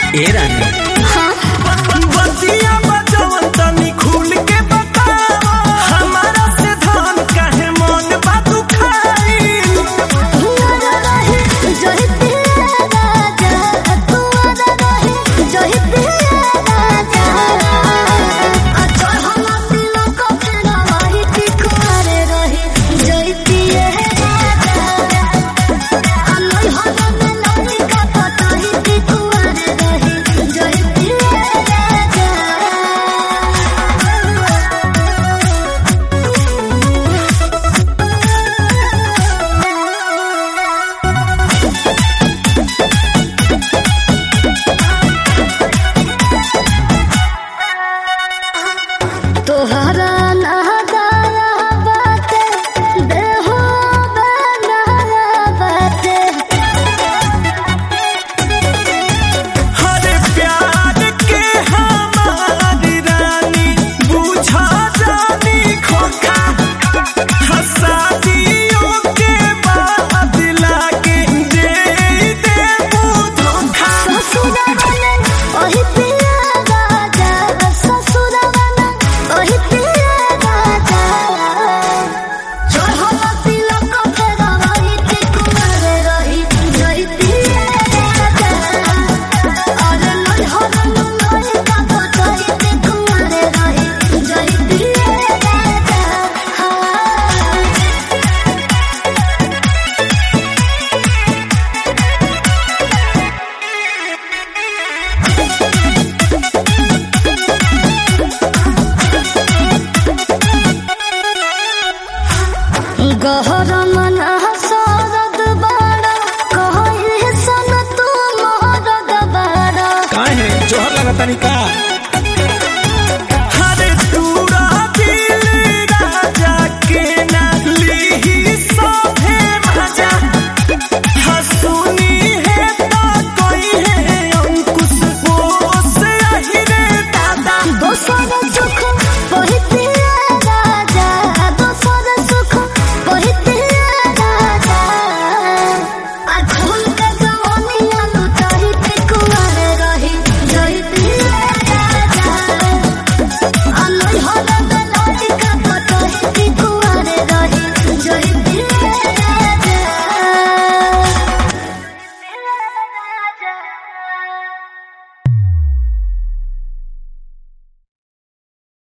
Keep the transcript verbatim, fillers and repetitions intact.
ए रानी हाँ बतिया बजवन तनी खुल के बतावा हमारा से धान काहे मन बा दुखाई हुआरा रहे जोहि पिया राजा हुआरा रहे जोहि पिया राजा आ चढ़ला तिलक फेरा वही टिकुआरे रहे जोहि पिया राजा आ नई हवा में लौटी का पता ही टिकुआरे रहे जोहि पिया राजा। तोहरा नहदाया बाटे देहो बनाया बाटे हरे प्यार के हमारी रानी बुझा जानी खोखा हंसा दियो के बाद लागे दे दे धोखा ससुरवाला ओही पिया राजा ससुरवाला ओही पिया राजा चढ़ला तिलक फेरा वही टिकुआरे रही जोहि पिया राजा अरे नई हवा में लौटी का पता ही टिकुआरे रही जोहि पिया राजा। गहर मन सरद बाड़ा कहीं सन तू मोहरद बाड़ा काहे जोहर लगता नहीं का